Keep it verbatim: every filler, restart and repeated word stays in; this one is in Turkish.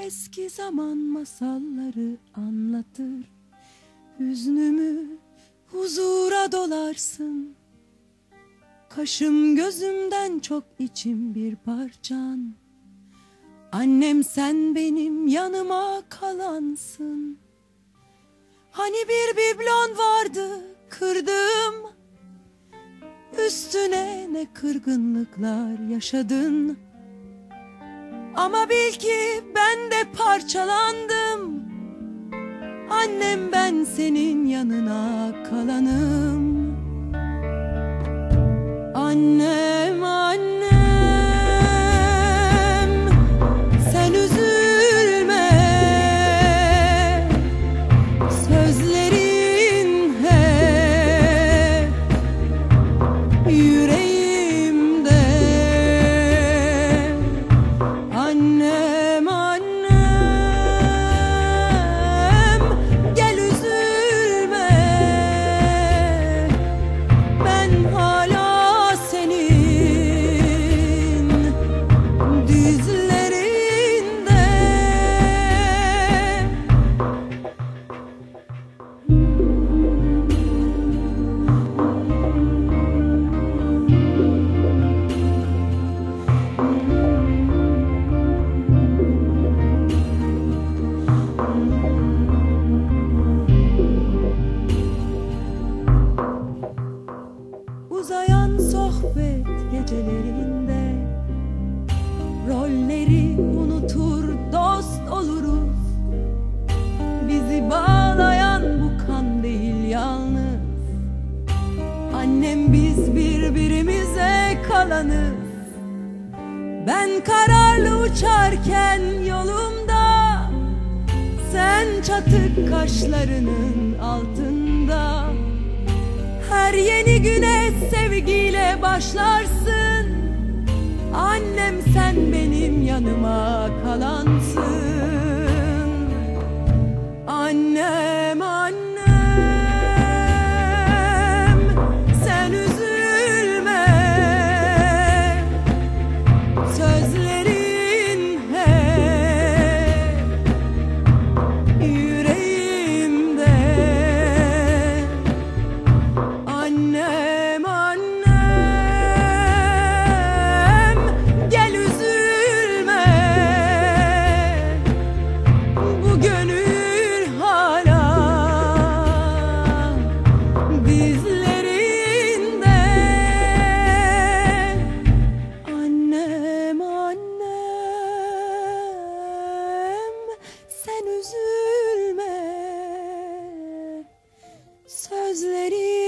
eski zaman masalları anlatır. Hüznümü huzura dolarsın. Kaşım gözümden çok içim bir parçan. Annem sen benim yanıma kalansın. Hani bir biblon vardı kırdım, üstüne ne kırgınlıklar yaşadın. Ama bil ki ben de parçalandım. Annem ben senin yanına kalanım. Annem annem, sen üzülme. Sözlerin hep yüreğimde. Annem annem, gel üzülme. Ben hala senin dizlerinde. Uzayan sohbet gecelerinde rolleri unutur dost oluruz. Bizi bağlayan bu kan değil yalnız. Annem biz birbirimize kalanız. Ben kararlı uçarken yolumda, sen çatık kaşlarının altında. Her yeni güne sevgiyle başlarsın. Annem sen benim yanıma kalansın. Annem annem, sen üzülme. Sözlerin hep yüreğimde. Annem annem, gel üzülme. Bu gönül hala dizlerinde. Annem annem, sen üzülme. Sözleri